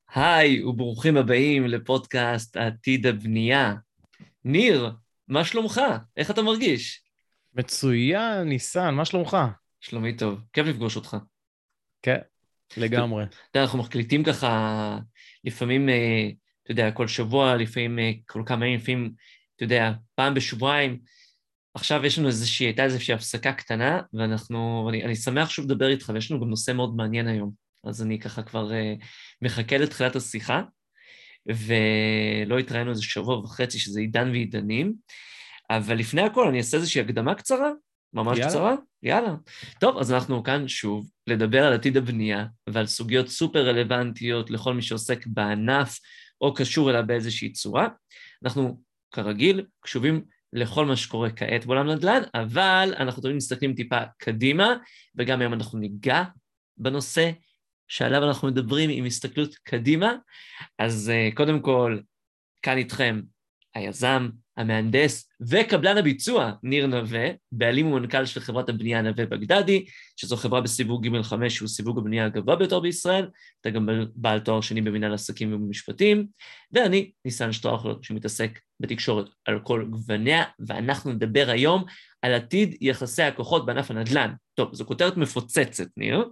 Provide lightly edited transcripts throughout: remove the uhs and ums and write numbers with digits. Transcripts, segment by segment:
היי וברוכים הבאים לפודקאסט עתיד הבנייה. ניר, מה שלומך? איך אתה מרגיש? מצוין, ניסן, מה שלומך? שלומי טוב, כיף לפגוש אותך. כן, אתה לגמרי. יודע, אנחנו מקליטים ככה לפעמים, אתה יודע, כל שבוע, לפעמים כל כמה ימים, לפעמים, אתה יודע, פעם בשבועיים. עכשיו יש לנו הייתה איזושהי הפסקה קטנה, אני שמח שוב לדבר איתך, ויש לנו גם נושא מאוד מעניין היום. אז אני ככה כבר מחכה לתחילת השיחה. ולא התראינו איזה שבוע וחצי, שזה עידן ועידנים, אבל לפני הכל אני אעשה איזושהי הקדמה קצרה, ממש יאללה. קצרה, יאללה. טוב, אז אנחנו כאן שוב לדבר על עתיד הבנייה ועל סוגיות סופר רלוונטיות לכל מי שעוסק בענף או קשור אליו באיזושהי צורה. אנחנו כרגיל קשובים לכל מה שקורה כעת בעולם נדל"ן, אבל אנחנו תמיד מסתכלים טיפה קדימה, וגם היום אנחנו ניגע בנושא שעליו אנחנו מדברים עם הסתכלות קדימה. אז קודם כל, כאן איתכם היזם, המהנדס וקבלן הביצוע, ניר נווה, בעלים ומנכ"ל של חברת הבנייה נווה בגדדי, שזו חברה בסיווג ג'5, שהוא סיווג הבנייה הגבוה ביותר בישראל, אתה גם בעל תואר שני במנהל עסקים ובמשפטים, ואני ניסן שטראוכלר, שמתעסק בתקשורת על כל גווניה, ואנחנו נדבר היום על עתיד יחסי הכוחות בענף הנדל"ן. טוב, זו כותרת מפוצצת, ניר.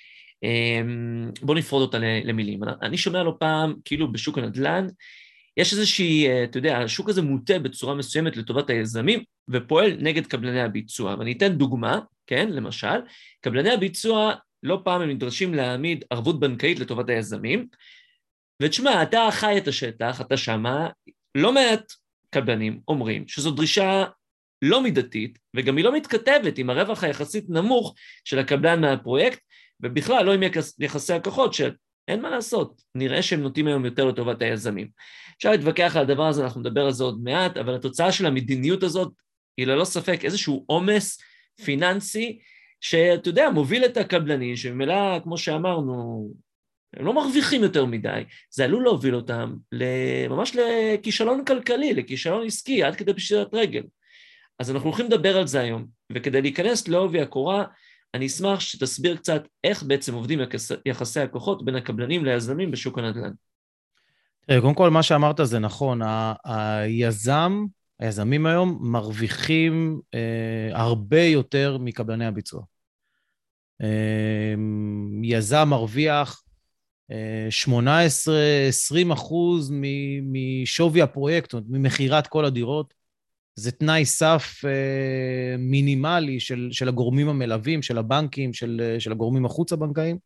בואו נפרוד אותה למילים. אני שומע לא פעם, כאילו בשוק הנדל"ן, יש איזושהי, אתה יודע, השוק הזה מוטה בצורה מסוימת לטובת היזמים, ופועל נגד קבלני הביצוע. ואני אתן דוגמה, כן, למשל, קבלני הביצוע לא פעם הם נדרשים להעמיד ערבות בנקאית לטובת היזמים, ותשמע, אתה חי את השטח, אתה שמה, לא מעט קבלנים אומרים שזו דרישה לא מידתית, וגם היא לא מתכתבת עם הרווח היחסית נמוך של הקבלן מהפרויקט, ובכלל לא עם יחסי הכוחות שאין מה לעשות, נראה שהם נוטים היום יותר לטובת היזמים. אפשר להתווכח על הדבר הזה, אנחנו נדבר על זה עוד מעט, אבל התוצאה של המדיניות הזאת היא ללא ספק איזשהו עומס פיננסי, שאתה יודע, מוביל את הקבלנים, שממילא, כמו שאמרנו, הם לא מרוויחים יותר מדי, זה עלול להוביל אותם ממש לכישלון כלכלי, לכישלון עסקי, עד כדי פשיטת רגל. אז אנחנו הולכים לדבר על זה היום, וכדי להיכנס לעובי הקורה, אני אשמח שתסביר קצת איך בעצם עובדים יחסי הכוחות בין הקבלנים ליזמים בשוק הנדל"ן. תראה, קודם כל, מה שאמרת זה נכון. היזמים היום מרוויחים הרבה יותר מקבלני הביצוע. יזם מרוויח 18-20% משווי הפרויקט, זאת אומרת, ממחירת כל הדירות. זה תנאי סף מינימלי של הגורמים המלווים, של הבנקים, של הגורמים החוץ הבנקאיים.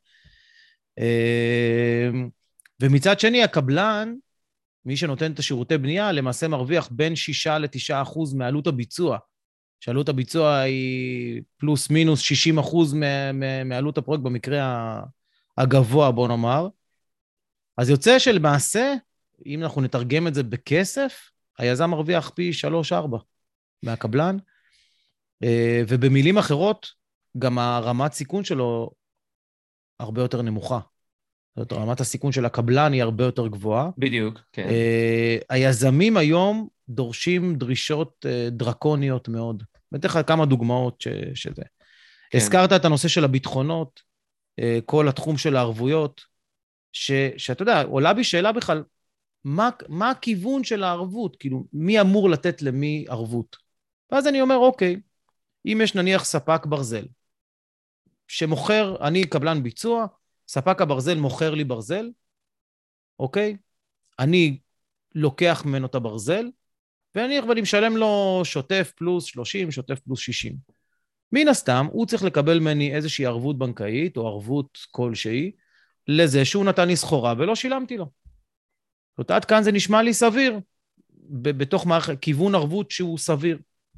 ומצד שני, הקבלן, מי שנותן את השירותי בנייה, למעשה מרוויח בין 6-9% מעלות הביצוע, שעלות הביצוע היא פלוס מינוס 60% מעלות הפרויקט במקרה הגבוה, בוא נאמר. אז יוצא שלמעשה, אם אנחנו נתרגם את זה בכסף, היזם מרוויח פי 3-4 מהקבלן, ובמילים אחרות, גם הרמת סיכון שלו הרבה יותר נמוכה. זאת אומרת, רמת הסיכון של הקבלן היא הרבה יותר גבוהה. בדיוק, כן. היזמים היום דורשים דרישות דרקוניות מאוד. בטח כמה דוגמאות שזה. כן. הזכרת את הנושא של הביטחונות, כל התחום של הערבויות, שאתה יודע, עולה בי שאלה בכלל, מה הכיוון של הערבות? כאילו, מי אמור לתת למי ערבות? ואז אני אומר, אוקיי, אם יש נניח ספק ברזל, שמוכר, אני קבלן ביצוע, ספק הברזל מוכר לי ברזל, אוקיי? אני לוקח ממנו את הברזל, ואני משלם לו שוטף פלוס 30, שוטף פלוס 60. מן הסתם, הוא צריך לקבל ממני איזושהי ערבות בנקאית, או ערבות כלשהי, לזה שהוא נתן לי סחורה ולא שילמתי לו. זאת אומרת, עד כאן זה נשמע לי סביר, בתוך כיוון ערבות שהוא סביר.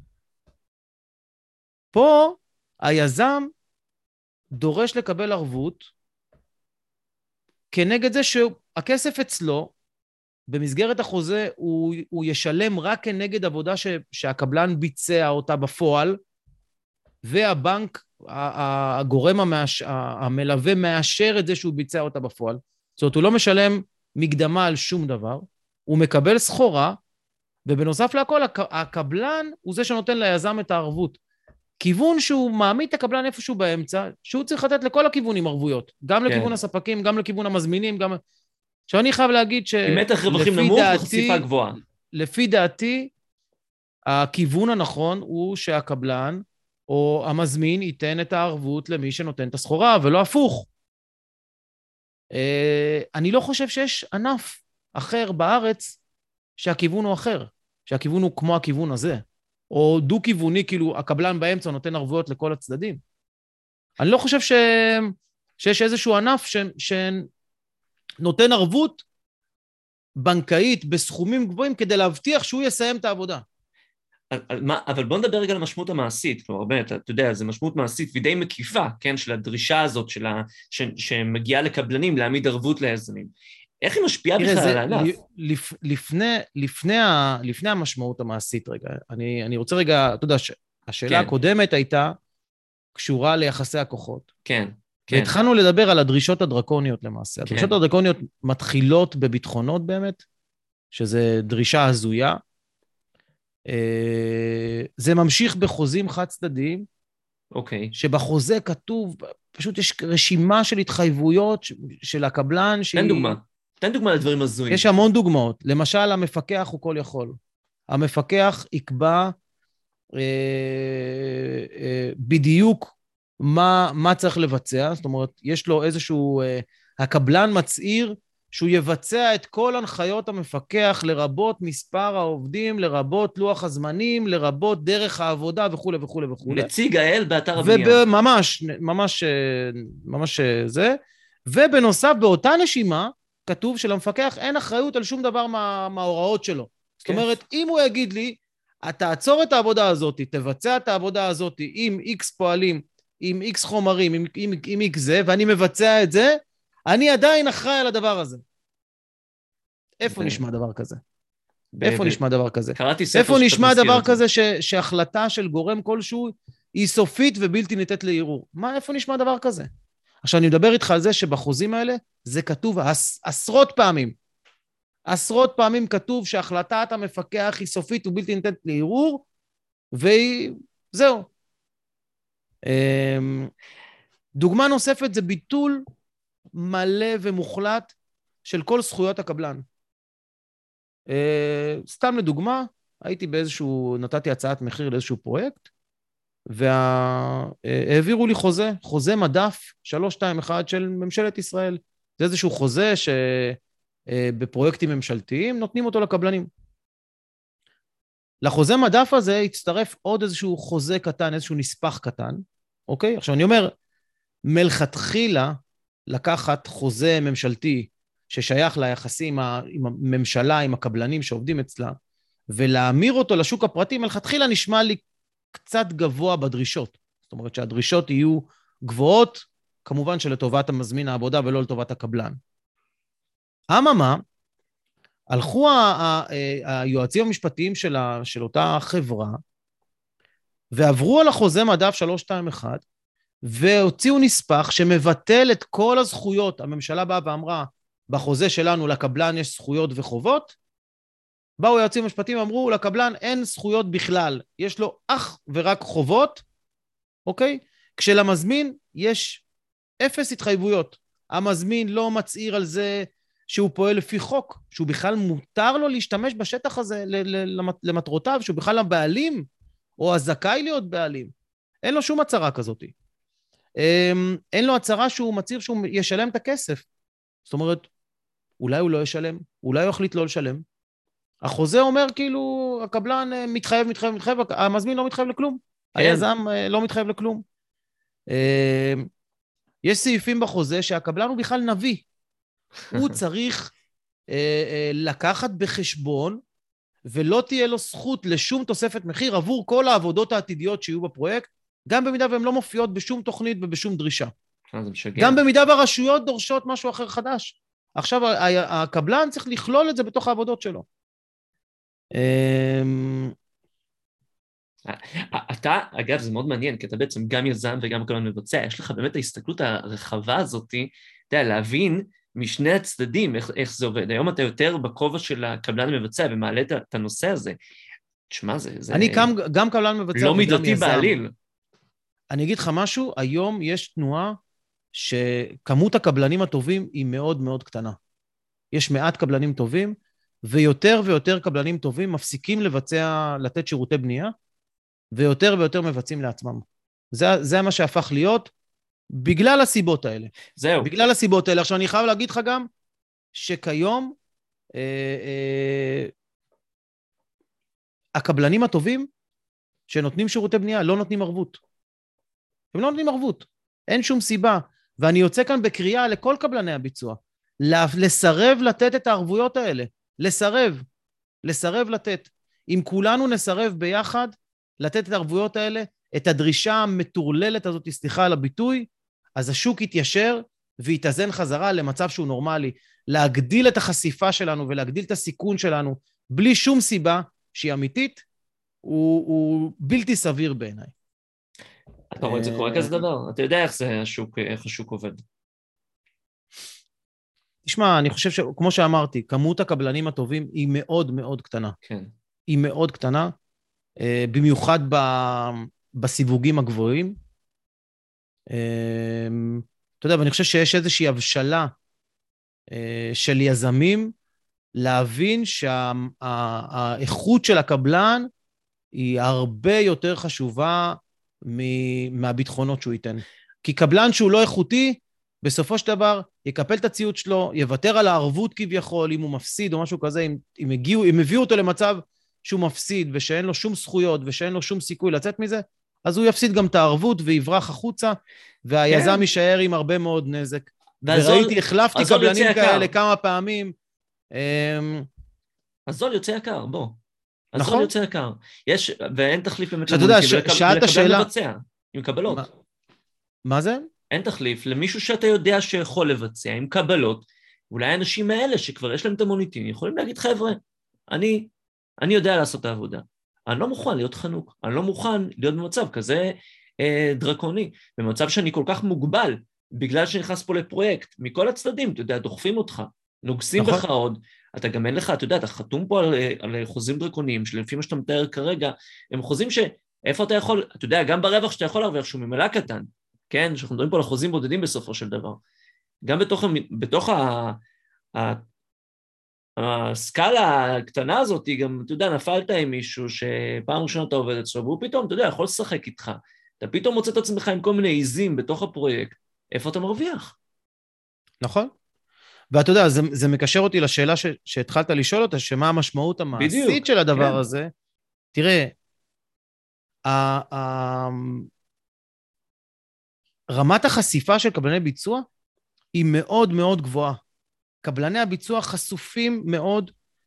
פה היזם דורש לקבל ערבות, כנגד זה שהכסף אצלו, במסגרת החוזה, הוא ישלם רק כנגד עבודה שהקבלן ביצע אותה בפועל, והבנק, הגורם המלווה מאשר את זה שהוא ביצע אותה בפועל. זאת אומרת, הוא לא משלם מקדמה על שום דבר, הוא מקבל סחורה, ובנוסף להכל, הקבלן הוא זה שנותן ליזם את הערבות. כיוון שהוא מעמיד את הקבלן איפשהו באמצע, שהוא צריך לתת לכל הכיוונים ערבויות, גם לכיוון הספקים, גם לכיוון המזמינים, גם... עכשיו, אני חייב להגיד עם מתח רווחים נמוך וחשיפה גבוהה. לפי דעתי, הכיוון הנכון הוא שהקבלן או המזמין ייתן את הערבות למי שנותן את הסחורה, ולא הפוך. אני לא חושב שיש ענף אחר בארץ שהכיוון הוא אחר, שהכיוון הוא כמו הכיוון הזה, או דו-כיווני, כאילו הקבלן באמצע נותן ערבויות לכל הצדדים. אני לא חושב שיש איזשהו ענף שנותן ערבות בנקאית בסכומים גבוהים כדי להבטיח שהוא יסיים את העבודה. אבל בוא נדבר רגע על המשמעות המעשית, כלומר, באמת, אתה יודע, זו משמעות מעשית ודי מקיפה, כן, של הדרישה הזאת, שמגיעה לקבלנים להעמיד ערבות ליזמים. איך היא משפיעה בכלל על הענף? לפני המשמעות המעשית, רגע, אני רוצה רגע, אתה יודע, השאלה הקודמת הייתה קשורה ליחסי הכוחות. כן. והתחלנו לדבר על הדרישות הדרקוניות למעשה. הדרישות הדרקוניות מתחילות בביטחונות באמת, שזה דרישה הזויה. זה ממשיך בחוזים חד צדדיים, שבחוזה כתוב, פשוט יש רשימה של התחייבויות של הקבלן. תן דוגמה לדברים הזויים. יש המון דוגמאות. למשל, המפקח הוא כל יכול. המפקח יקבע בדיוק מה צריך לבצע, זאת אומרת, יש לו איזשהו, הקבלן מצהיר שהוא יבצע את כל הנחיות המפקח, לרבות מספר העובדים, לרבות לוח הזמנים, לרבות דרך העבודה וכו' וכו' וכו'. נציג האל באתר הבנייה. ממש זה. ובנוסף, באותה נשימה, כתוב שלמפקח אין אחריות על שום דבר מההוראות שלו. זאת אומרת, אם הוא יגיד לי, תעצור את העבודה הזאת, תבצע את העבודה הזאת עם X פועלים, עם X חומרים, עם X זה, ואני מבצע את זה, אני עדיין אחראי על הדבר הזה. איפה נשמע דבר כזה? איפה נשמע דבר כזה? איפה נשמע דבר כזה שהחלטה של גורם כלשהו היא סופית ובלתי ניתנת לערעור? איפה נשמע דבר כזה? עכשיו אני מדבר איתך על זה שבחוזים האלה זה כתוב עשרות פעמים כתוב שהחלטת המפקח היא סופית ובלתי ניתנת לערעור, וזהו. דוגמה נוספת זה ביטול מלא ומוחלט של כל זכויות הקבלן. סתם לדוגמה, נתתי הצעת מחיר לאיזשהו פרויקט, והעבירו לי חוזה מדף 321 של ממשלת ישראל. זה איזשהו חוזה שבפרויקטים ממשלתיים נותנים אותו לקבלנים. לחוזה מדף הזה הצטרף עוד איזשהו חוזה קטן, איזשהו נספח קטן, אוקיי? עכשיו אני אומר, מלכתחילה לקחת חוזה ממשלתי ששייך ליחסים עם הממשלה, עם הקבלנים שעובדים אצלה, ולהמיר אותו לשוק הפרטי, מלכתחילה נשמע לי קצת גבוה בדרישות. זאת אומרת שהדרישות יהיו גבוהות, כמובן שלטובת המזמין העבודה ולא לטובת הקבלן. אממה, הלכו היועצים המשפטיים של אותה חברה, ועברו על החוזה מדף 321, והוציאו נספח שמבטל את כל הזכויות. הממשלה באה ואמרה, בחוזה שלנו לקבלן יש זכויות וחובות, באו היועצים המשפטיים ואמרו, לקבלן אין זכויות בכלל, יש לו אך ורק חובות, אוקיי? כשלמזמין יש 0 התחייבויות. המזמין לא מצהיר על זה שהוא פועל לפי חוק, שהוא בכלל מותר לו להשתמש בשטח הזה למטרותיו, שהוא בכלל הבעלים, או הזכאי להיות בעלים. אין לו שום הצהרה כזאת. אין לו הצהרה שהוא מצהיר שהוא ישלם את הכסף. זאת אומרת, אולי הוא לא ישלם, אולי הוא יחליט לא לשלם. החוזה אומר כאילו, הקבלן מתחייב, המזמין לא מתחייב לכלום. היזם לא מתחייב לכלום. יש סעיפים בחוזה שהקבלן הוא בכלל נביא. הוא צריך לקחת בחשבון, ולא תהיה לו זכות לשום תוספת מחיר עבור כל העבודות העתידיות שיהיו בפרויקט, גם במידה והן לא מופיעות בשום תוכנית ובשום דרישה. גם במידה והרשויות דורשות משהו אחר חדש. עכשיו הקבלן צריך לכלול את זה בתוך העבודות שלו. אתה, אגב, זה מאוד מעניין, כי אתה בעצם גם יזם וגם קבלן מבצע, יש לך באמת ההסתכלות הרחבה הזאת, אתה יודע, להבין משני הצדדים איך זה עובד. היום אתה יותר בכובע של הקבלן המבצע ומעלה את הנושא הזה. תשמע, זה... אני גם קבלן מבצע לא מידתי בעליל. אני אגיד לך משהו, היום יש תנועה שכמות הקבלנים הטובים היא מאוד מאוד קטנה. יש מעט קבלנים טובים, ויותר ויותר קבלנים טובים מפסיקים לתת שירותי בנייה, ויותר ויותר מבצעים לעצמם. זה מה שהפך להיות, בגלל הסיבות האלה. זהו. בגלל הסיבות האלה. עכשיו אני חייב להגיד לך גם, שכיום, הקבלנים הטובים, שנותנים שירותי בנייה, לא נותנים ערבות. הם לא נותנים ערבות. אין שום סיבה. ואני יוצא כאן בקריאה לכל קבלני הביצוע, לסרב לתת את הערבויות האלה. לסרב לתת. אם כולנו נסרב ביחד, לתת את הערבויות האלה, את הדרישה המטורללת הזאת, סליחה על הביטוי, אז השוק יתיישר ויתאזן חזרה למצב שהוא נורמלי. להגדיל את החשיפה שלנו ולהגדיל את הסיכון שלנו, בלי שום סיבה שהיא אמיתית, הוא בלתי סביר בעיניי. אתה רואה את זה קורה כזה דבר? אתה יודע איך השוק עובד. תשמע, אני חושב שכמו שאמרתי, כמות הקבלנים הטובים היא מאוד מאוד קטנה. כן. היא מאוד קטנה, במיוחד בסיווגים הגבוהים. אתה יודע, ואני חושב שיש איזושהי הבשלה של יזמים, להבין שהאיכות של הקבלן היא הרבה יותר חשובה מהביטחונות שהוא ייתן. כי קבלן שהוא לא איכותי, בסופו של דבר יקפל את הציוד שלו, יוותר על הערבות כביכול, אם הוא מפסיד או משהו כזה, אם הביאו אותו למצב שהוא מפסיד, ושאין לו שום זכויות, ושאין לו שום סיכוי לצאת מזה, אז הוא יפסיד גם את הערבות, ויברח החוצה, והיזם יישאר עם הרבה מאוד נזק. וראיתי, החלפתי קבלנים כאלה כמה פעמים. הזול יוצא יקר, בוא. נכון. הזול יוצא יקר. ואין תחליף באמת שאלת שאלה... לבצע, עם קבלות. מה זה? אין תחליף למישהו שאתה יודע שיכול לבצע, עם קבלות. אולי האנשים האלה שכבר יש להם את המוניטין, יכולים להגיד, חבר'ה, אני יודע לעשות את העבודה. אני לא מוכן להיות חנוק. אני לא מוכן להיות במצב כזה דרקוני. במצב שאני כל כך מוגבל, בגלל שנכנס פה לפרויקט, מכל הצדדים, אתה יודע, דוחפים אותך, נוגסים בך עוד, אתה גם אין לך, אתה יודע, אתה חתום פה על חוזים דרקוניים, שלפי מה שאתה מתאר כרגע, הם חוזים איפה אתה יכול, אתה יודע, גם ברווח שאתה יכול להרוויח, שהוא ממלא קטן, כן, שאנחנו מדברים פה על חוזים בודדים בסופו של דבר, גם בתוך הסקאלה הקטנה הזאת, גם, אתה יודע, נפלת עם מישהו שפעם ראשונה אתה עובד אצלו, והוא פתאום, אתה יודע, יכול לשחק איתך, אתה פתאום מוצא את עצמך עם כל מיני עיזים בתוך הפרויקט, איפה אתה מרוויח? נכון. ואתה יודע, זה מקשר אותי לשאלה שהתחלת לשאול אותה, שמה המשמעות המעשית בדיוק, של הדבר כן. הזה. תראה, רמת החשיפה של קבלני ביצוע היא מאוד מאוד גבוהה. קבלני הביצוע חשופים מאוד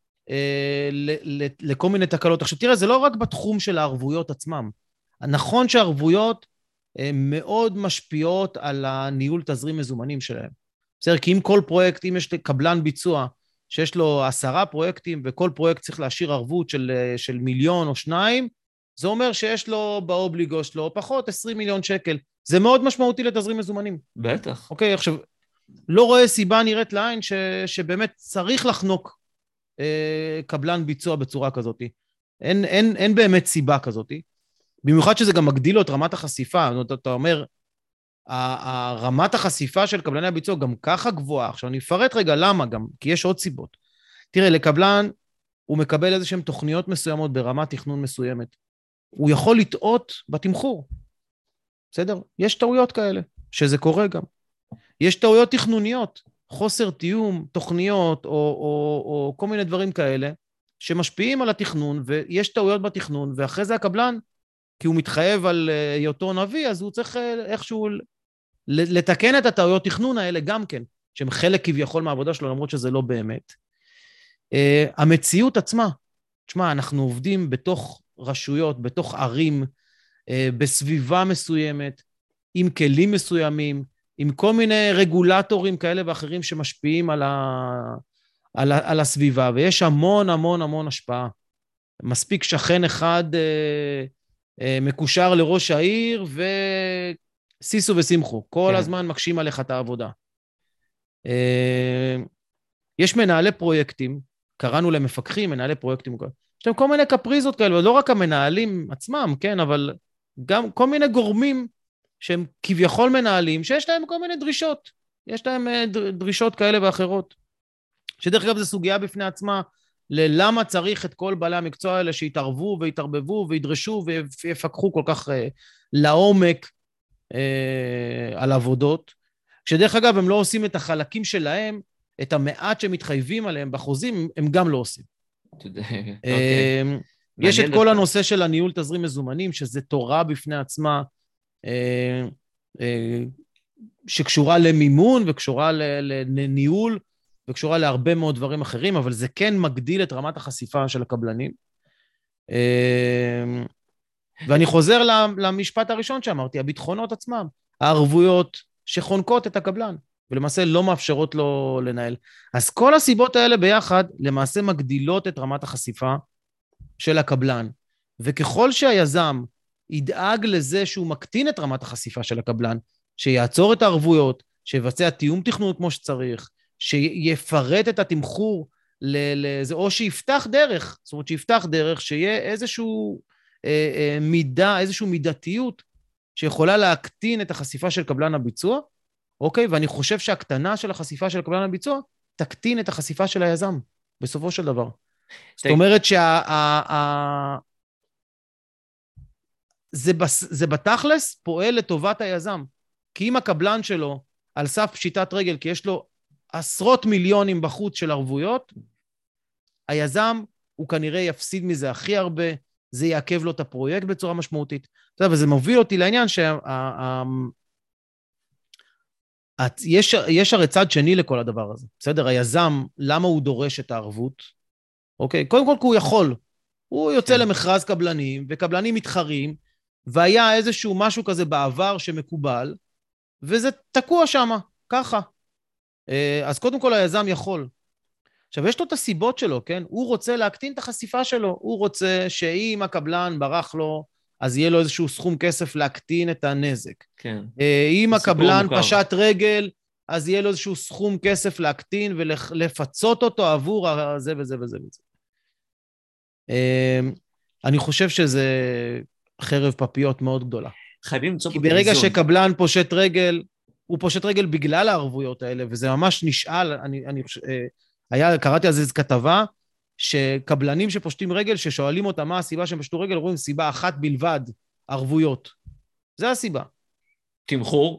לכל מיני תקלות. עכשיו תראה, זה לא רק בתחום של הערבויות עצמם. נכון שהערבויות מאוד משפיעות על הניהול תזרים מזומנים שלהם. בסדר, כי אם כל פרויקט, אם יש קבלן ביצוע שיש לו 10 פרויקטים, וכל פרויקט צריך להשאיר ערבות של 1,000,000 או 2, זה אומר שיש לו באובליגו שלו פחות 20 מיליון שקל. זה מאוד משמעותי לתזרים מזומנים. בטח. אוקיי, עכשיו, לא רואה סיבה נראית לעין שבאמת צריך לחנוק קבלן ביצוע בצורה כזאת. אין באמת סיבה כזאת. במיוחד שזה גם מגדיל לו את רמת החשיפה. אתה אומר, רמת החשיפה של קבלני הביצוע גם ככה גבוהה. עכשיו אני אפרט רגע למה גם, כי יש עוד סיבות. תראה, לקבלן הוא מקבל איזשהם תוכניות מסוימות ברמת תכנון מסוימת. הוא יכול לטעות בתמחור. בסדר? יש טעויות כאלה, שזה קורה גם. יש טעויות תכנוניות, חוסר תיאום, תוכניות או כל מיני דברים כאלה, שמשפיעים על התכנון, ויש טעויות בתכנון, ואחרי זה הקבלן, כי הוא מתחייב על היותו נביא, אז הוא צריך איכשהו לתקן את הטעויות תכנון האלה גם כן, שהם חלק כביכול מהעבודה שלו, למרות שזה לא באמת. המציאות עצמה, תשמע, אנחנו עובדים בתוך רשויות, בתוך ערים, בסביבה מסוימת, עם כלים מסוימים, עם כל מיני רגולטורים כאלה ואחרים שמשפיעים על הסביבה, ויש המון המון המון השפעה. מספיק שכן אחד מקושר לראש העיר, וסיסו וסימחו, כל כן. הזמן מקשים עליך את העבודה. יש מנהלי פרויקטים, קראנו למפקחים, מנהלי פרויקטים, יש להם כל מיני קפריזות כאלה, לא רק המנהלים עצמם, כן, אבל גם כל מיני גורמים שהם כביכול מנהלים, שיש להם כל מיני דרישות, יש להם דרישות כאלה ואחרות. שדרך אגב זו סוגיה בפני עצמה, ללמה צריך את כל בעלי המקצוע האלה שיתערבו ויתערבבו וידרשו ויפקחו כל כך לעומק על עבודות, שדרך אגב הם לא עושים את החלקים שלהם, את המעט שמתחייבים עליהם בחוזים, הם גם לא עושים. יש את כל הנושא של הניהול תזרים מזומנים, שזה תורה בפני עצמה, שקשורה למימון וקשורה לניהול, וקשורה להרבה מאוד דברים אחרים, אבל זה כן מגדיל את רמת החשיפה של הקבלנים. ואני חוזר למשפט הראשון שאמרתי, הביטחונות עצמם, הערבויות שחונקות את הקבלן, ולמעשה לא מאפשרות לו לנהל. אז כל הסיבות האלה ביחד, למעשה מגדילות את רמת החשיפה של הקבלן. וככל שהיזם ידאג לזה שהוא מקטין את רמת החשיפה של הקבלן, שיעצור את הערבויות, שיבצע תיאום תכנון כמו שצריך, שיפרט את התמחור לזה, או שיפתח דרך, זאת אומרת שיפתח דרך, שיהיה איזשהו מידה, איזשהו מידתיות, שיכולה להקטין את החשיפה של קבלן הביצוע, אוקיי? ואני חושב שהקטנה של החשיפה של קבלן הביצוע, תקטין את החשיפה של היזם, בסופו של דבר. זאת אומרת זה בתכלס פועל לטובת היזם, כי אם הקבלן שלו על סף פשיטת רגל, כי יש לו עשרות מיליונים בחוץ של ערבויות, היזם הוא כנראה יפסיד מזה הכי הרבה, זה יעכב לו את הפרויקט בצורה משמעותית. וזה מוביל אותי לעניין יש הרי צד שני לכל הדבר הזה. בסדר, היזם, למה הוא דורש את הערבות? אוקיי, קודם כל כי הוא יכול. הוא יוצא למכרז קבלנים, וקבלנים מתחרים, והיה איזשהו משהו כזה בעבר שמקובל, וזה תקוע שם, ככה. אז קודם כל היזם יכול. עכשיו, יש לו את הסיבות שלו, כן? הוא רוצה להקטין את החשיפה שלו, הוא רוצה שאם הקבלן ברח לו, אז יהיה לו איזשהו סכום כסף להקטין את הנזק. כן. אם הקבלן פשט רגל, אז יהיה לו איזשהו סכום כסף להקטין ולפצות אותו עבור זה וזה וזה וזה. אני חושב שזה חרב פפיות מאוד גדולה. חייבים למצוא פה כי ברגע שקבלן פושט רגל, הוא פושט רגל בגלל הערבויות האלה, וזה ממש נשאל, קראתי על זה כתבה, שקבלנים שפושטים רגל, ששואלים אותם מה הסיבה שהם פשטו רגל, רואים סיבה אחת בלבד, ערבויות. זה הסיבה. תמחור?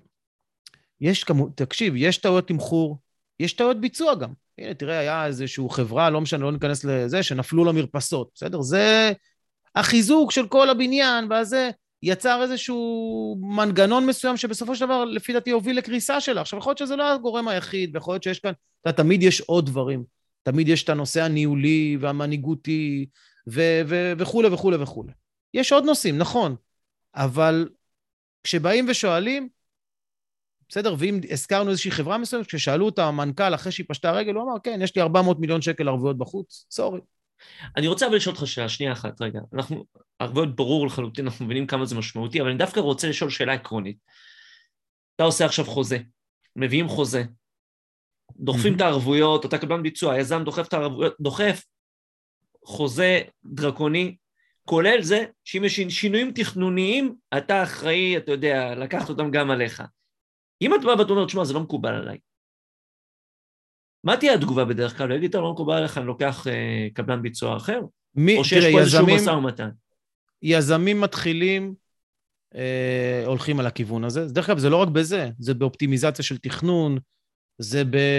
תקשיב, יש טעויות תמחור, יש טעויות ביצוע גם. הנה, תראה, היה איזשהו חברה, לא משנה, לא ניכנס לזה, שנפלו למרפסות, בסדר? זה החיזוק של כל הבניין, וזה יצר איזשהו מנגנון מסוים, שבסופו של דבר, לפי דעתי, הוביל לקריסה שלה. עכשיו, יכול להיות שזה לא הגורם היחיד, ויכול להיות שיש כאן, תמיד יש עוד דברים. תמיד יש את הנושא הניהולי והמנהיגותי, וכו' וכו' וכו'. יש עוד נושאים, נכון, אבל כשבאים ושואלים, בסדר, ואם הזכרנו איזושהי חברה מסוימת, כששאלו אותה המנכ"ל אחרי שהיא פשטה רגל, הוא אמר, כן, יש לי 400 מיליון שקל ערבויות בחוץ, סורי. אני רוצה אבל לשאול אותך שאלה, שנייה אחת, רגע. ערבויות ברור לחלוטין, אנחנו מבינים כמה זה משמעותי, אבל אני דווקא רוצה לשאול שאלה עקרונית. אתה עושה עכשיו חוזה, מביאים חוזה, דוחפים את הערבויות, אותה קבלן ביצוע, היזם דוחף את הערבויות, דוחף חוזה דרקוני, כולל זה שאם יש שינויים תכנוניים, אתה אחראי, אתה יודע, לקחת אותם גם עליך. אם אתה בא ואתה אומר, תשמע, זה לא מקובל עליי. מה תהיה התגובה בדרך כלל? להגיד, לא מקובל עליך, אני לוקח קבלן ביצוע אחר? או שיש פה איזשהו משא ומתן? יזמים מתחילים, הולכים על הכיוון הזה. דרך כלל, זה לא רק בזה, זה באופטימיזציה של תכנון, זה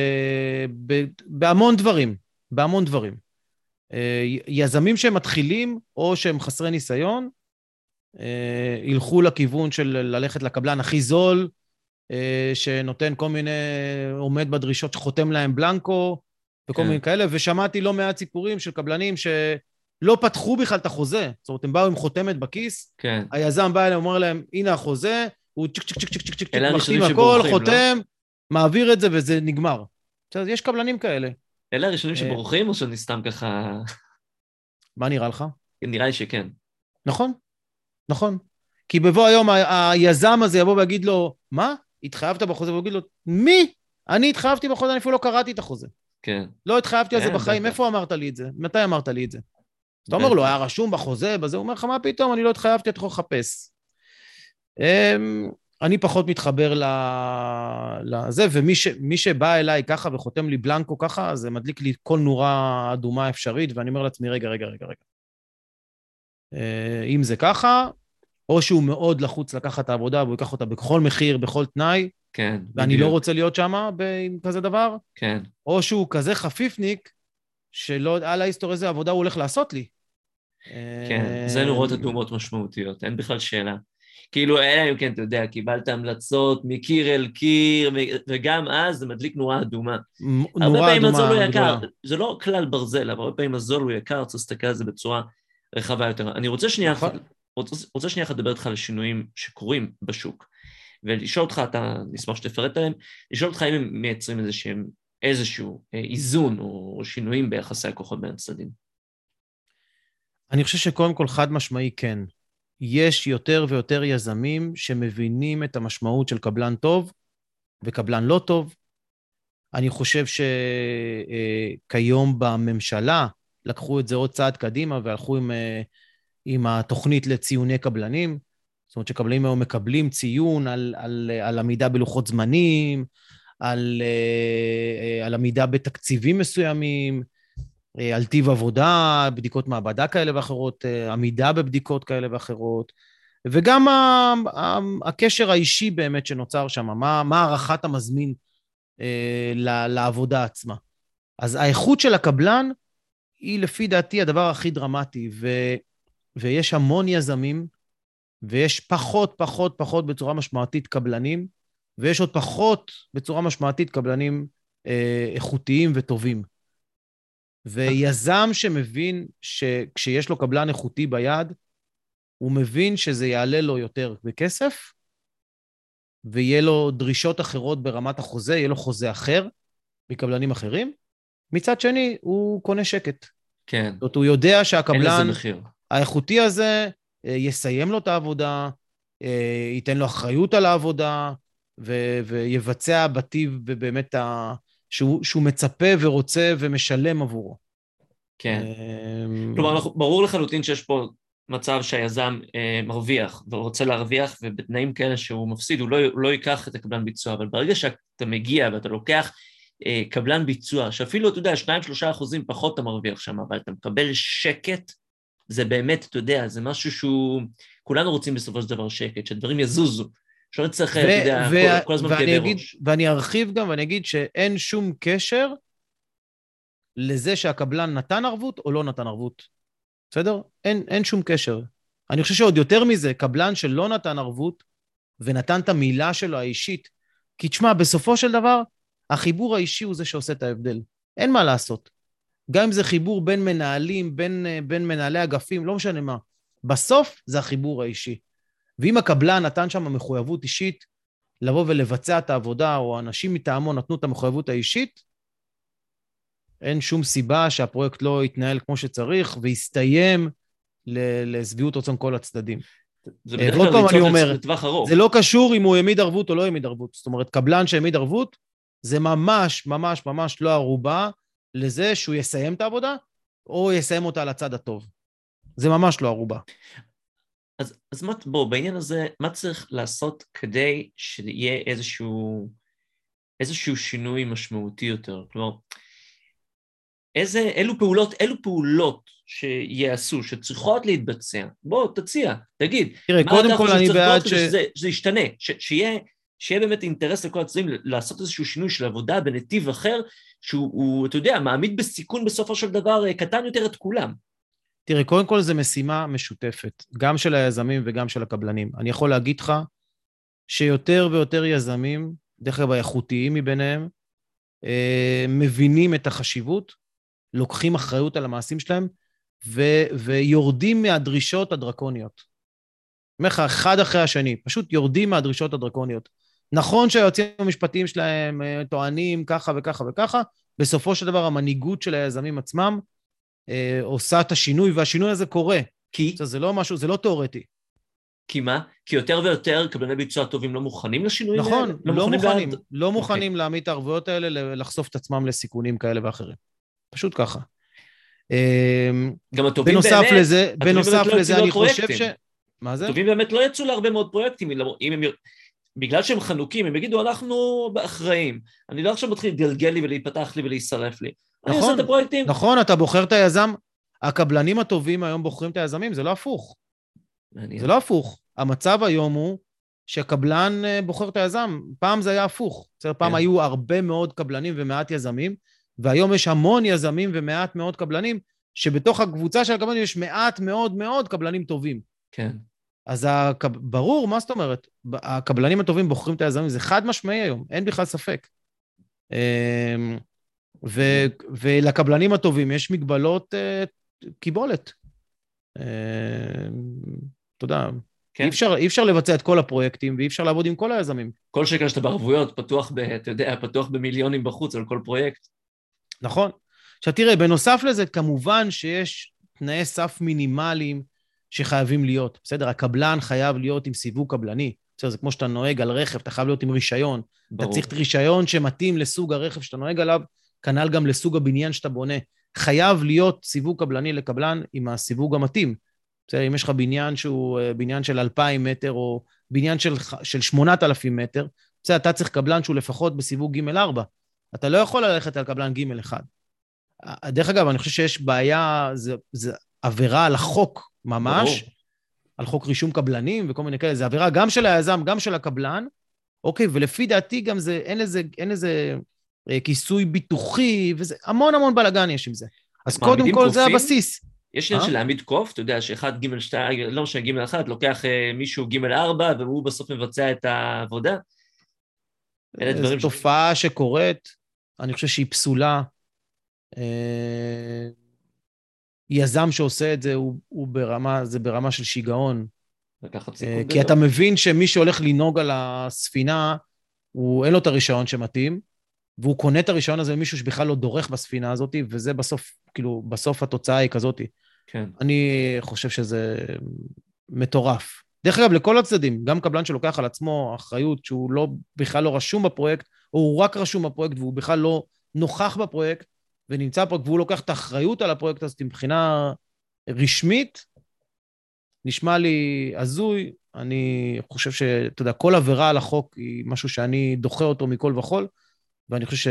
בהמון דברים, בהמון דברים. יזמים שהם מתחילים, או שהם חסרי ניסיון, ילכו לכיוון של ללכת לקבלן הכי זול, שנותן כל מיני, עומד בדרישות שחותם להם בלנקו, וכל מיני כאלה, ושמעתי לא מעט סיפורים של קבלנים שלא פתחו בכלל את החוזה, זאת אומרת, הם באו עם חותמת בכיס, היזם בא אליהם, אומר להם, הנה החוזה, הוא צ'ק צ'ק צ'ק צ'ק צ'ק צ'ק, מחתים הכל, חותם, מעביר את זה וזה נגמר. עכשיו, יש קבלנים כאלה. אלה הראשונים שבורחים או שאני סתם ככה... מה נראה לך? נראה לי שכן. נכון, נכון. כי בבוא היום היזם הזה יבוא ויגיד לו, מה? התחייבת בחוזה? והוא יגיד לו, מי? אני התחייבתי בחוזה, אני אפילו לא קראתי את החוזה. כן. לא התחייבתי על זה בחיים, איפה אמרת לי את זה? מתי אמרת לי את זה? אתה אומר לו, היה רשום בחוזה, בזה, הוא אומר לך, מה פתאום? אני לא התחייבתי, אתה יכול לחפש. אני פחות מתחבר לזה, ומי שבא אליי ככה וחותם לי בלנקו ככה, זה מדליק לי כל נורה אדומה אפשרית, ואני אומר לעצמי, רגע. אם זה ככה, או שהוא מאוד לחוץ לקחת את העבודה, והוא ייקח אותה בכל מחיר, בכל תנאי, כן, ואני לא בדיוק. רוצה להיות שם עם כזה דבר, כן. או שהוא כזה חפיפניק, שלא על ההיסטוריה איזה עבודה הוא הולך לעשות לי. כן, זה נורות אדומות משמעותיות, אין בכלל שאלה. כאילו, אלא אם כן, אתה יודע, קיבלת המלצות מקיר אל קיר, וגם אז זה מדליק נורה אדומה. הרבה נורה פעמים הזול הוא אדומה יקר, גדולה. זה לא כלל ברזל, אבל הרבה פעמים הזול הוא יקר, צריך להסתכל על זה בצורה רחבה יותר. אני רוצה שנייה אחת, נכון. רוצה שנייה אחת לדבר איתך על שינויים שקורים בשוק, ולשאול אותך, אתה נשמח שתפרט עליהם, לשאול אותך אם הם מייצרים איזשהו איזון או שינויים ביחסי הכוחות בין הצדדים. אני חושב שקודם כל חד משמעי כן. יש יותר ויותר יזמים שמבינים את המשמעות של קבלן טוב וקבלן לא טוב. אני חושב שכיום בממשלה לקחו את זה עוד צעד קדימה והלכו עם התוכנית לציוני קבלנים. זאת אומרת שקבלנים היום מקבלים ציון על עמידה בלוחות זמנים, על עמידה בתקציבים מסוימים, על טיב עבודה, בדיקות מעבדה כאלה ואחרות, עמידה בבדיקות כאלה ואחרות, וגם הקשר האישי באמת שנוצר שם, מה הערכת המזמין לעבודה עצמה. אז האיכות של הקבלן היא לפי דעתי הדבר הכי דרמטי, ויש המון יזמים, ויש פחות בצורה משמעותית קבלנים, ויש עוד פחות בצורה משמעותית קבלנים איכותיים וטובים. ויזם שמבין שכשיש לו קבלן איכותי ביד, הוא מבין שזה יעלה לו יותר בכסף, ויהיה לו דרישות אחרות ברמת החוזה, יהיה לו חוזה אחר מקבלנים אחרים. מצד שני, הוא קונה שקט. כן. זאת אומרת, הוא יודע שהקבלן אין לזה מחיר. האיכותי הזה יסיים לו את העבודה, ייתן לו אחריות על העבודה, ויבצע בטיב ובאמת שהוא מצפה ורוצה ומשלם עבורו. כן. כלומר, ברור לחלוטין שיש פה מצב שהיזם מרוויח ורוצה להרוויח, ובתנאים כאלה שהוא מפסיד, הוא לא ייקח את הקבלן ביצוע, אבל ברגע שאתה מגיע ואתה לוקח קבלן ביצוע, שאפילו, אתה יודע, 2-3% פחות אתה מרוויח שם, אבל אתה מקבל שקט, זה באמת, אתה יודע, זה משהו שהוא, כולנו רוצים בסופו של דבר שקט, שדברים יזוזו, שלא נצטרך, אתה יודע, כל הזמן כאבי ראש. ואני ארחיב גם ואני אגיד שאין שום קשר לזה שהקבלן נתן ערבות או לא נתן ערבות. בסדר? אין שום קשר. אני חושב שעוד יותר מזה, קבלן שלא נתן ערבות ונתן את המילה שלו האישית, כי תשמע, בסופו של דבר, החיבור האישי הוא זה שעושה את ההבדל. אין מה לעשות. גם אם זה חיבור בין מנהלים, בין מנהלי אגפים, לא משנה מה. בסוף זה החיבור האישי. ואם הקבלן נתן שם מחויבות אישית, לבוא ולבצע את העבודה, או אנשים מטעמו נתנו את המחויבות האישית, אין שום סיבה שהפרויקט לא יתנהל כמו שצריך, ויסתיים לסביעות רצון כל הצדדים. זה בדרך כלל ליצור לטווח ארוך. זה לא קשור אם הוא העמיד ערבות או לא העמיד ערבות. זאת אומרת, קבלן שהעמיד ערבות, זה ממש לא ערובה לזה שהוא יסיים את העבודה, או יסיים אותה על הצד הטוב. זה ממש לא ערובה. אז בוא, בעניין הזה, מה צריך לעשות כדי שיהיה איזשהו שינוי משמעותי יותר? כלומר, אילו פעולות שיעשו, שצריכות להתבצע? בוא, תציע, תגיד. תראה, קודם כל אני בעד שזה ישתנה, שיהיה באמת אינטרס לכל הצדדים לעשות איזשהו שינוי של עבודה בנתיב אחר, שהוא, אתה יודע, מעמיד בסיכון בסופו של דבר קטן יותר את כולם. תראה, קודם כל זה משימה משותפת, גם של היזמים וגם של הקבלנים. אני יכול להגיד לך שיותר ויותר יזמים, דרך אגב האיכותיים מביניהם, מבינים את החשיבות, לוקחים אחריות על המעשים שלהם, ויורדים מהדרישות הדרקוניות. אומר לך, אחד אחרי השני, פשוט יורדים מהדרישות הדרקוניות. נכון שהיועצים המשפטיים שלהם טוענים ככה וככה וככה, בסופו של דבר המנהיגות של היזמים עצמם עושה את השינוי, והשינוי הזה קורה. כי? זה לא משהו, זה לא תיאורטי. כי מה? כי יותר ויותר קבלני ביצוע טובים לא מוכנים לשינויים האלה? נכון, לא מוכנים להעמיד את הערבויות האלה, לחשוף את עצמם לסיכונים כאלה ואחרים. פשוט ככה. גם הטובים בנוסף לזה, אני חושב ש... מה זה? הטובים באמת לא יצאו להרבה מאוד פרויקטים, בגלל שהם חנוקים, הם יגידו, אנחנו אחראים. אני לא עכשיו מתחיל להתגלגל לי ולהיפתח לי ולהישרף לי. אני עושה את הפרויקטים. נכון, אתה בוחר את היזם. הקבלנים הטובים היום בוחרים את היזמים, זה לא הפוך. מעניין. זה לא הפוך. המצב היום הוא שהקבלן בוחר את היזם. פעם זה היה הפוך. פעם היו הרבה מאוד קבלנים ומעט יזמים, והיום יש המון יזמים ומעט מאוד קבלנים, שבתוך הקבוצה של הקבלנים יש מעט מאוד מאוד קבלנים טובים. כן. אז ברור, מה זאת אומרת? הקבלנים הטובים בוחרים את היזמים, זה חד משמעי היום, אין בכלל ספק. ולקבלנים הטובים יש מגבלות קיבולת. אתה יודע, אי אפשר לבצע את כל הפרויקטים, ואי אפשר לעבוד עם כל היזמים. כל שקל שאתה בערבויות פתוח במיליונים בחוץ על כל פרויקט. נכון. עכשיו תראה, בנוסף לזה, כמובן שיש תנאי סף מינימליים שחייבים להיות. בסדר, הקבלן חייב להיות עם סיווג קבלני. בסדר, זה כמו שאתה נוהג על רכב, אתה חייב להיות עם רישיון. ברור. אתה צריך רישיון שמתאים לסוג הרכב שאתה נוהג עליו, כנ"ל גם לסוג הבניין שאתה בונה. חייב להיות סיווג קבלני לקבלן עם הסיווג המתאים. בסדר, אם יש לך בניין שהוא בניין של 2,000 מטר, או בניין של 8,000 מטר, בסדר, אתה צריך קבלן שהוא לפחות בסיווג ג' 4. אתה לא יכול ללכת על קבלן ג' 1. דרך אגב, אני חושב שיש בעיה, זה עבירה על החוק ממש, ברור. על חוק רישום קבלנים וכל מיני כאלה, זה עבירה גם של היזם, גם של הקבלן, אוקיי, ולפי דעתי גם זה, אין איזה כיסוי ביטוחי, וזה המון בלגן יש עם זה. אז קודם כל זה הבסיס. יש עניין של להעמיד קוף, אתה יודע שאחד ג' 2, לא שג' 1, לוקח מישהו ג' 4, והוא בסוף מבצע את העבודה. זו תופעה שקורית, אני חושב שהיא פסולה. יזם שעושה את זה, זה ברמה של שיגעון. כי אתה מבין שמי שהולך לנהוג על הספינה, אין לו את הרישיון שמתאים, והוא קונה את הרישיון הזה למישהו שבכלל לא דורך בספינה הזאת, וזה בסוף, כאילו, בסוף התוצאה היא כזאת. כן. אני חושב שזה מטורף. דרך אגב, לכל הצדדים, גם קבלן שלוקח על עצמו אחריות שהוא בכלל לא רשום בפרויקט, או הוא רק רשום בפרויקט והוא בכלל לא נוכח בפרויקט, ונמצא פה, והוא לוקח את האחריות על הפרויקט הזה מבחינה רשמית, נשמע לי הזוי. אני חושב שאתה יודע, כל עבירה על החוק היא משהו שאני דוחה אותו מכל וכל, ואני חושב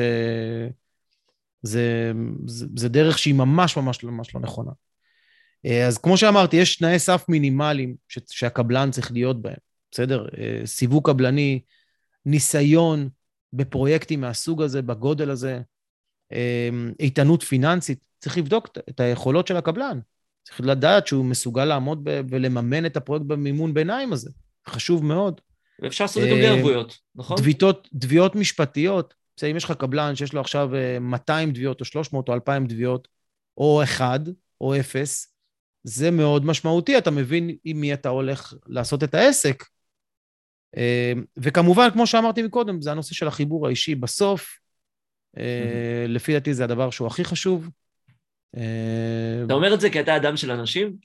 שזה דרך שהיא ממש לא נכונה. אז כמו שאמרתי, יש תנאי סף מינימליים שהקבלן צריך להיות בהם, בסדר? סיווג קבלני, ניסיון בפרויקטים מהסוג הזה, בגודל הזה, איתנות פיננסית, צריך לבדוק את היכולות של הקבלן, צריך לדעת שהוא מסוגל לעמוד ולממן את הפרויקט במימון ביניים הזה, חשוב מאוד. ואפשר לעשות את זה בלי ערבויות, נכון? תביעות משפטיות, אם יש לך קבלן שיש לו עכשיו 200 תביעות או 300 או 2,000 תביעות, או 1 או 0, זה מאוד משמעותי, אתה מבין עם מי אתה הולך לעשות את העסק. וכמובן, כמו שאמרתי מקודם, זה הנושא של החיבור האישי. בסוף, לפי דעתי זה הדבר שהוא הכי חשוב. אתה אומר את זה כי אתה אדם של אנשים?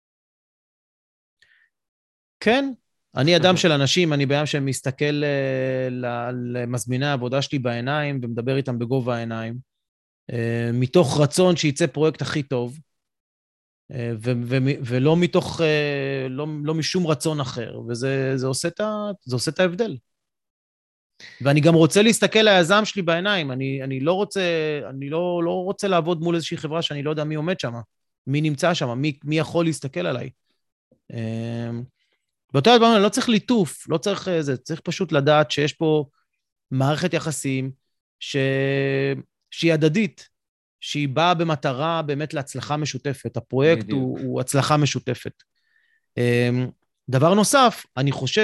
כן, אני אדם של אנשים, אני בעיה שמסתכל למזמיני העבודה שלי בעיניים, ומדבר איתם בגובה העיניים, מתוך רצון שיצא פרויקט הכי טוב, ולא מתוך, לא משום רצון אחר, וזה עושה את ההבדל. ואני גם רוצה להסתכל ליזם שלי בעיניים, אני לא רוצה לעבוד מול איזושהי חברה שאני לא יודע מי עומד שם, מי נמצא שם, מי יכול להסתכל עליי. באותו דבר, אני לא צריך ליטוף, לא צריך זה, צריך פשוט לדעת שיש פה מערכת יחסים שהיא הדדית, שהיא באה במטרה באמת להצלחה משותפת. הפרויקט הוא הצלחה משותפת. דבר נוסף, אני חושב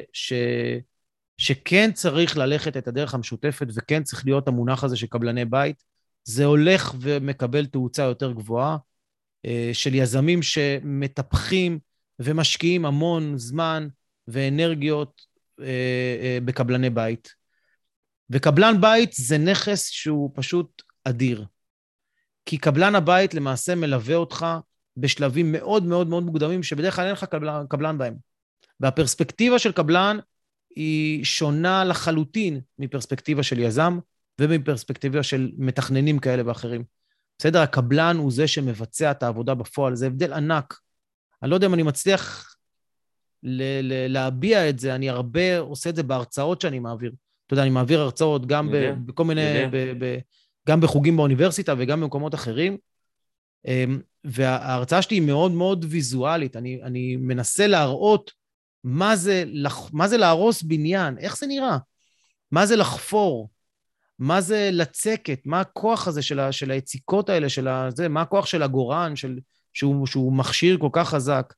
שכן צריך ללכת את הדרך המשותפת, וכן צריך להיות המונח הזה של קבלני בית. זה הולך ומקבל תאוצה יותר גבוהה, של יזמים שמטפחים ומשקיעים המון זמן ואנרגיות בקבלני בית. וקבלן בית זה נכס שהוא פשוט אדיר. כי קבלן הבית למעשה מלווה אותך בשלבים מאוד מאוד מאוד מוקדמים, שבדרך כלל אין לך קבלן בהם. והפרספקטיבה של קבלן היא שונה לחלוטין מפרספקטיבה של יזם, ומפרספקטיבה של מתכננים כאלה ואחרים. בסדר, הקבלן הוא זה שמבצע את העבודה בפועל, זה הבדל ענק. אני לא יודע אם אני מצליח להביע את זה, אני הרבה עושה את זה בהרצאות שאני מעביר. אתה יודע, אני מעביר הרצאות גם בכל מיני, גם בחוגים באוניברסיטה וגם במקומות אחרים, וההרצאה שלי היא מאוד מאוד ויזואלית. אני מנסה להראות מה זה להרוס בניין, איך זה נראה, מה זה לחפור, מה זה לצקת, מה הכוח הזה של היציקות האלה, מה הכוח של הגורן, שהוא מכשיר כל כך חזק.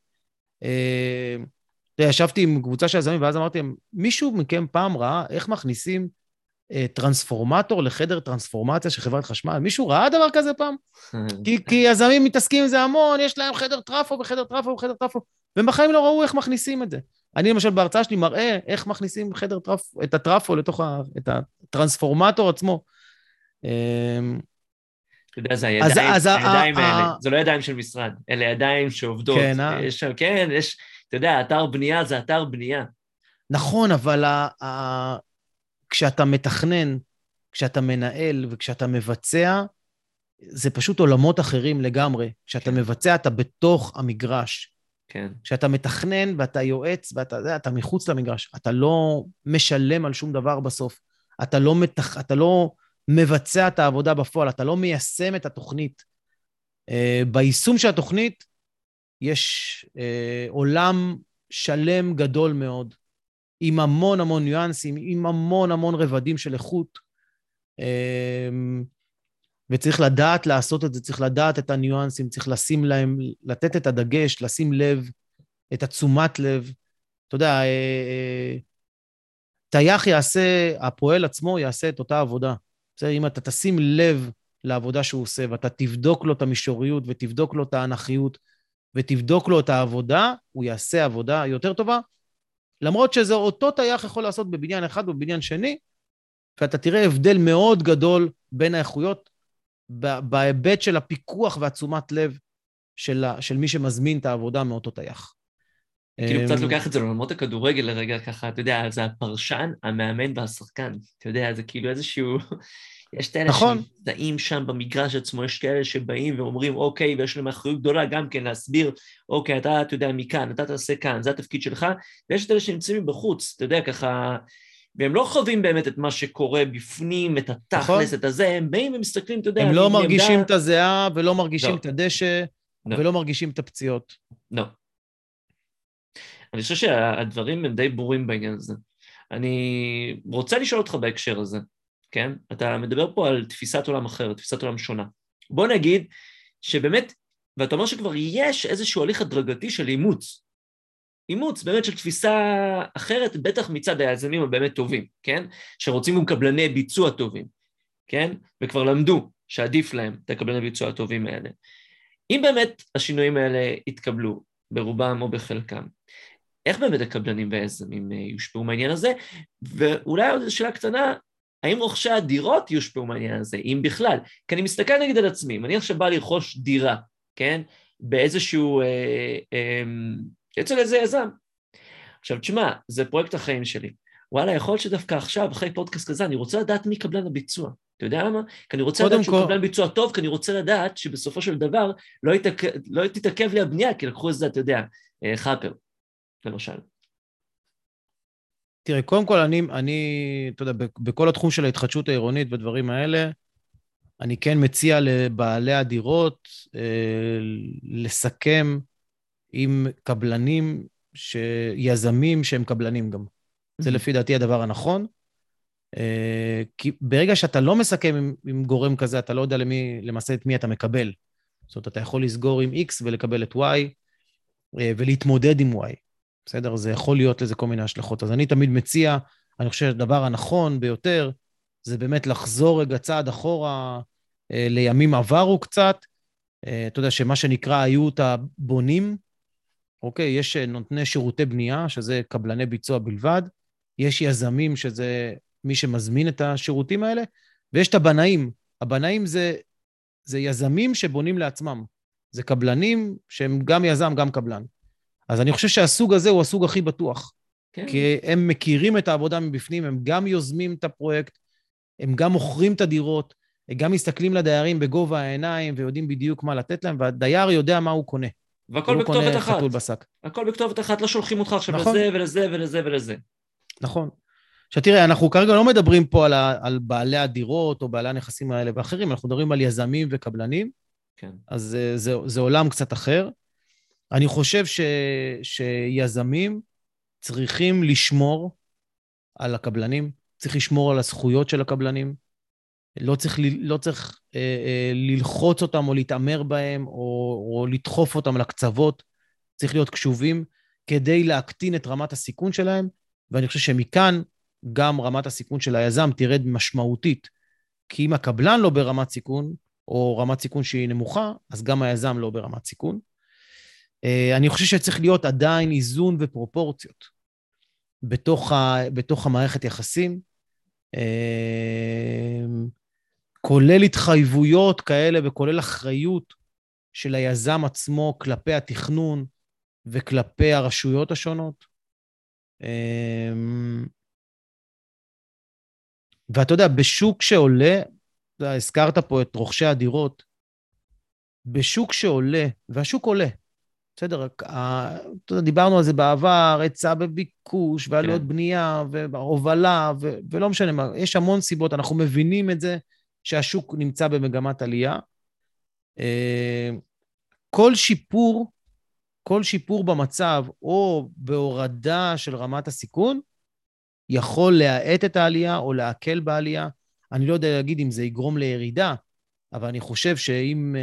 ישבתי עם קבוצה של יזמים, ואז אמרתי, מישהו מכם פעם ראה איך מכניסים טרנספורמטור לחדר טרנספורמציה של חברת חשמל? מישהו ראה דבר כזה פעם? כי יזמים מתעסקים עם זה המון, יש להם חדר טרפו וחדר טרפו וחדר טרפו, והם בחיים לא ראו איך מכניסים את זה. אני למשל בהרצאה שלי מראה איך מכניסים את הטרפו לתוך את הטרנספורמטור עצמו. אתה יודע, זה הידיים האלה, זה לא ידיים של משרד, אלה ידיים שעובדות. כן, אתה יודע, אתר בנייה זה אתר בנייה. נכון, אבל כשאתה מתכנן, כשאתה מנהל וכשאתה מבצע, זה פשוט עולמות אחרים לגמרי. כשאתה מבצע, אתה בתוך המגרש. כן. כשאתה מתכנן ואתה יועץ ואתה מחוץ למגרש, אתה לא משלם על שום דבר בסוף. אתה לא מבצע את העבודה בפועל, אתה לא מיישם את התוכנית. ביישום של התוכנית יש עולם שלם גדול מאוד, עם המון המון ניואנסים, עם המון המון רבדים של איכות, וצריך לדעת לעשות את זה, צריך לדעת את הניואנסים, צריך לשים להם, לתת את הדגש, לשים לב, את התשומת לב. אתה יודע, תייך יעשה, הפועל עצמו יעשה את אותה עבודה. בסדר, אם אתה תשים לב לעבודה שהוא עושה, ואתה תבדוק לו את המישוריות, ותבדוק לו את האנכיות, ותבדוק לו את העבודה, הוא יעשה עבודה יותר טובה, למרות שזה אותו תייך יכול לעשות בבניין אחד ובבניין שני, ואתה תראה הבדל מאוד גדול בין האיכויות, בהיבט של הפיקוח והתשומת לב של מי שמזמין את העבודה מאותו תייך. כאילו קצת לוקח את זה לעולמות הכדורגל לרגע ככה, אתה יודע, זה הפרשן, המאמן והשחקן, אתה יודע, זה כאילו איזשהו, יש את אלה שנמצאים שם במגרש עצמו, יש כאלה שבאים ואומרים, אוקיי, ויש להם אחריות גדולה גם כן להסביר, אוקיי, אתה יודע מכאן, אתה תעשה כאן, זה התפקיד שלך, ויש את אלה שנמצאים בחוץ, אתה יודע, ככה, והם לא חווים באמת את מה שקורה בפנים, את התכלס, את הזה, הם באים ומסתכלים, אתה יודע, הם לא מרגישים את הזיעה, ולא מרגישים את הדשא, ולא מרגישים את הפציעות. לא. אני חושב שהדברים הם די ברורים בעניין הזה. אני רוצה לשאול אותך בהקשר הזה, כן? אתה מדבר פה על תפיסת עולם אחרת, תפיסת עולם שונה. בוא נגיד שבאמת, ואתה אומר שכבר יש איזשהו הליך הדרגתי של אימוץ. אימוץ באמת של תפיסה אחרת, בטח מצד היזמים הבאמת טובים, כן? שרוצים גם קבלני ביצוע טובים, כן? וכבר למדו שעדיף להם את הקבלני ביצוע הטובים האלה. אם באמת השינויים האלה יתקבלו, ברובם או בחלקם, איך באמת הקבלנים והיזמים יושפעו מהעניין הזה? ואולי עוד שאלה קטנה, האם רוכשי הדירות יושפעו מהעניין הזה, אם בכלל? כי אני מסתכל נגיד על עצמי, אם אני עכשיו בא לרכוש דירה, כן? באיזשהו, אצל איזה יזם. עכשיו, תשמע, זה פרויקט החיים שלי. וואלה, יכול להיות שדווקא עכשיו, אחרי פודקאסט כזה, אני רוצה לדעת מי קבלן הביצוע. אתה יודע למה? כי אני רוצה לדעת שהוא קבלן ביצוע טוב, כי אני רוצה לדעת שבסופו של דבר לא תתעכב לי הבנייה, כי לקחו את זה, אתה יודע, חאפר, למשל. תראה, קודם כל, אתה יודע, בכל התחום של ההתחדשות העירונית ודברים האלה, אני כן מציע לבעלי הדירות לסכם עם קבלנים, יזמים שהם קבלנים גם. זה לפי דעתי הדבר הנכון. כי ברגע שאתה לא מסכם עם גורם כזה, אתה לא יודע למעשה את מי אתה מקבל. זאת אומרת, אתה יכול לסגור עם X ולקבל את Y, ולהתמודד עם Y. בסדר? זה יכול להיות לזה כל מיני השלכות. אז אני תמיד מציע, אני חושב שהדבר הנכון ביותר, זה באמת לחזור רגע צעד אחורה, לימים עברו קצת. אתה יודע שמה שנקרא היו את הבונים, אוקיי? יש נותני שירותי בנייה, שזה קבלני ביצוע בלבד, יש יזמים שזה מי שמזמין את השירותים האלה, ויש את הבנאים. הבנאים זה יזמים שבונים לעצמם. זה קבלנים שהם גם יזם, גם קבלן. אז אני חושב שהסוג הזה הוא הסוג הכי בטוח. כן. כי הם מכירים את העבודה מבפנים, הם גם יוזמים את הפרויקט, הם גם מוכרים את הדירות, הם גם מסתכלים לדיירים בגובה העיניים, ויודעים בדיוק מה לתת להם, והדייר יודע מה הוא קונה. והכל הוא לא בכתובת קונה אחת. חתול בשק. הכל בכתובת אחת, לא שולחים אותך עכשיו נכון. לזה ולזה ולזה ולזה. נכון. עכשיו תראה, אנחנו כרגע לא מדברים פה על בעלי הדירות או בעלי הנכסים האלה ואחרים, אנחנו מדברים על יזמים וקבלנים, כן. אז זה עולם קצת אחר. אני חושב שיזמים צריכים לשמור על הקבלנים, צריך לשמור על הזכויות של הקבלנים, לא צריך ללחוץ אותם או להתאמר בהם או לדחוף אותם לקצוות, צריך להיות קשובים כדי להקטין את רמת הסיכון שלהם, ואני חושב שמכאן גם רמת הסיכון של היזם תרד משמעותית, כי אם הקבלן לא ברמת סיכון, או רמת סיכון שהיא נמוכה, אז גם היזם לא ברמת סיכון. אני חושב שצריך להיות עדיין איזון ופרופורציות בתוך המערכת יחסים, כולל התחייבויות כאלה וכולל אחריות של היזם עצמו כלפי התכנון וכלפי הרשויות השונות. ואתה יודע, בשוק שעולה, הזכרת פה את רוכשי הדירות, בשוק שעולה, והשוק עולה, בסדר, דיברנו על זה בעבר, היצע בביקוש, ועלויות בנייה, והובלה, ולא משנה מה, יש המון סיבות, אנחנו מבינים את זה, שהשוק נמצא במגמת עלייה. כל שיפור במצב, או בהורדה של רמת הסיכון, יכול להאט את העלייה, או להקל בעלייה. אני לא יודע להגיד אם זה יגרום לירידה, אבל אני חושב שאם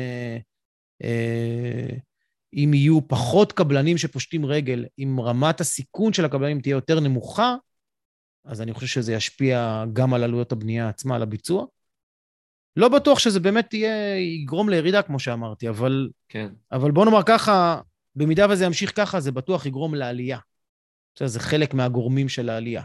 אם יהיו פחות קבלנים שפושטים רגל, אם רמת הסיכון של הקבלנים תהיה יותר נמוכה, אז אני חושב שזה ישפיע גם על עלויות הבנייה עצמה, על הביצוע. לא בטוח שזה באמת יגרום לירידה, כמו שאמרתי, אבל, כן. אבל בוא נאמר ככה, במידה וזה ימשיך ככה, זה בטוח יגרום לעלייה. זה חלק מהגורמים של העלייה.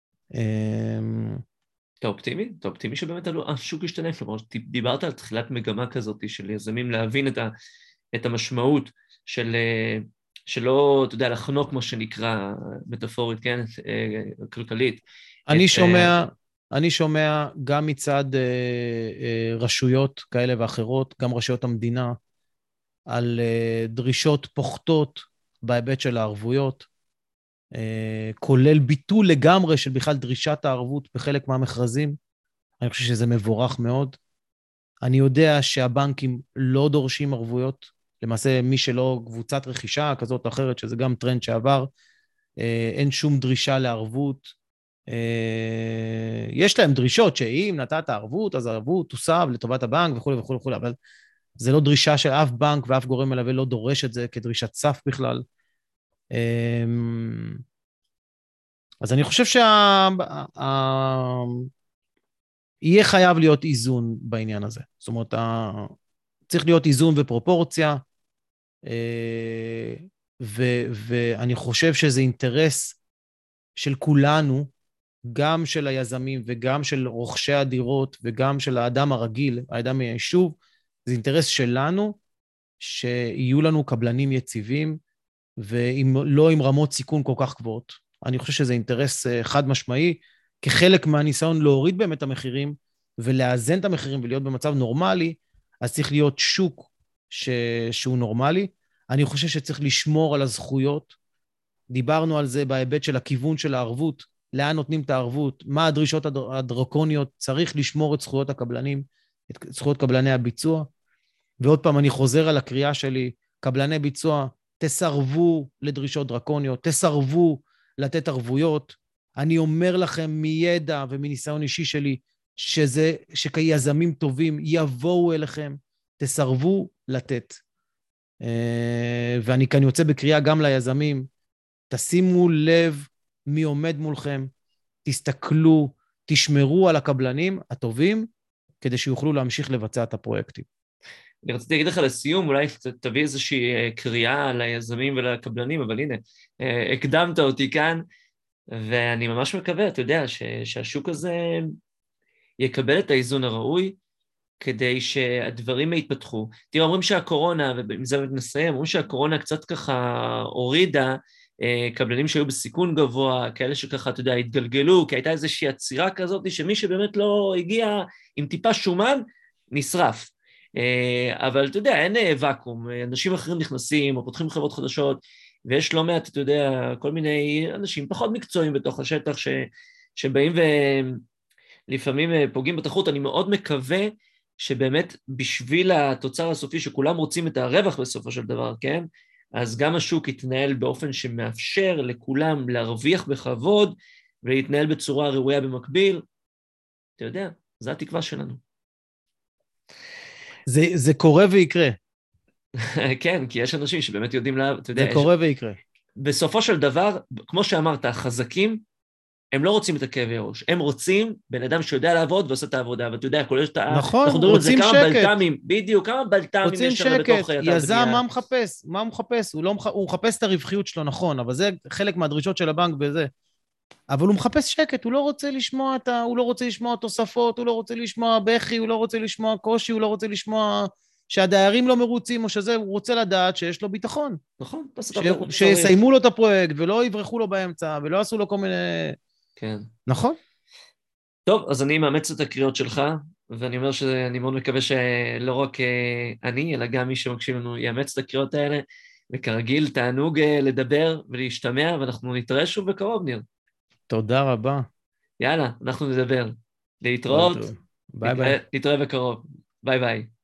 אתה אופטימי שבאמת השוק ישתנה, כלומר, דיברת על תחילת מגמה כזאת של יזמים להבין את המשמעות שלא, אתה יודע, לחנוק, כמו שנקרא, מטאפורית, כן, כלכלית. אני שומע גם מצד רשויות כאלה ואחרות, גם רשויות המדינה, על דרישות פוחתות בהיבט של הערבויות, כולל ביטול לגמרי של בכלל דרישת הערבות בחלק מהמכרזים. אני חושב שזה מבורך מאוד. אני יודע שהבנקים לא דורשים ערבויות, למעשה מי שלא קבוצת רכישה כזאת או אחרת, שזה גם טרנד שעבר, אין שום דרישה לערבות. יש להם דרישות שאם נתת ערבות, אז הערבות תוסב לטובת הבנק וכו' וכו' וכו', אבל זה לא דרישה של אף בנק ואף גורם מלווה לא דורש את זה כדרישת סף בכלל. אז אני חושב יהיה חייב להיות איזון בעניין הזה. זאת אומרת, צריך להיות איזון ופרופורציה, ואני חושב שזה אינטרס של כולנו, גם של היזמים וגם של רוכשי הדירות וגם של האדם הרגיל, האדם מהיישוב, זה אינטרס שלנו שיהיו לנו קבלנים יציבים, ולא עם רמות סיכון כל כך גבוהות. אני חושב שזה אינטרס חד משמעי, כחלק מהניסיון להוריד באמת המחירים, ולאזן את המחירים ולהיות במצב נורמלי, אז צריך להיות שוק שהוא נורמלי. אני חושב שצריך לשמור על הזכויות. דיברנו על זה בהיבט של הכיוון של הערבות, לאן נותנים את הערבות, מה הדרישות הדרקוניות, צריך לשמור את זכויות הקבלנים, את זכויות קבלני הביצוע. ועוד פעם אני חוזר על הקריאה שלי, קבלני ביצוע, תסרבו לדרישות דרקוניות, תסרבו לתת ערבויות. אני אומר לכם מידע ומניסיון אישי שלי, שכיזמים טובים יבואו אליכם, תסרבו לתת. ואני כאן יוצא בקריאה גם ליזמים, תשימו לב מי עומד מולכם, תסתכלו, תשמרו על הקבלנים הטובים, כדי שיוכלו להמשיך לבצע את הפרויקטים. אני רציתי להגיד לך לסיום, אולי תביא איזושהי קריאה ליזמים ולקבלנים, אבל הנה, הקדמת אותי כאן, ואני ממש מקווה, אתה יודע, שהשוק הזה יקבל את האיזון הראוי, כדי שהדברים יתפתחו. תראה, אומרים שהקורונה, ועם זה נסיים, אומרים שהקורונה קצת ככה הורידה, קבלנים שהיו בסיכון גבוה, כאלה שככה, אתה יודע, התגלגלו, כי הייתה איזושהי עצירה כזאת, שמי שבאמת לא הגיע עם טיפה שומן, נשרף. אבל אתה יודע, אין ואקום, אנשים אחרים נכנסים או פותחים חברות חדשות, ויש לא מעט, אתה יודע, כל מיני אנשים פחות מקצועיים בתוך השטח שבאים ולפעמים פוגעים בתחרות. אני מאוד מקווה שבאמת בשביל התוצר הסופי שכולם רוצים את הרווח בסופו של דבר, כן? אז גם השוק יתנהל באופן שמאפשר לכולם להרוויח בכבוד ולהתנהל בצורה ראויה במקביל. אתה יודע, זו התקווה שלנו. זה קורה ויקרה. כן, כי יש אנשים שבאמת יודעים אתה יודע, זה קורה ויקרה. בסופו של דבר, כמו שאמרת, החזקים, הם לא רוצים את הכאבי ראש, הם רוצים בן אדם שיודע לעבוד ועושה את העבודה, ואתה יודע, כולל נכון, רוצים שקט. כמה בלת"מים, בדיוק, כמה בלת"מים יש שם בתוך אתר בנייה. יזם, מה מחפש? מה הוא מחפש? הוא מחפש את הרווחיות שלו, נכון, אבל זה חלק מהדרישות של הבנק בזה. אבל הוא מחפש שקט, הוא לא רוצה לשמוע הוא לא רוצה לשמוע תוספות, הוא לא רוצה לשמוע בכי, הוא לא רוצה לשמוע קושי, הוא לא רוצה לשמוע שהדיירים לא מרוצים, או שזה, הוא רוצה לדעת שיש לו ביטחון. נכון, שיסיימו לו את הפרויקט, ולא יברחו לו באמצע, ולא עשו לו כל מיני... כן. נכון? טוב, אז אני מאמץ את הקריאות שלך, ואני אומר שאני מאוד מקווה שלא רק אני, אלא גם מי שמקשיב לנו יאמץ את הקריאות האלה, וכרגיל תענוג לדבר ולהשתמע, ואנחנו נתראה שוב בקרוב, ניר. תודה רבה. יאללה, אנחנו נדבר. להתראות. ביי ביי. נתראה בקרוב. ביי ביי.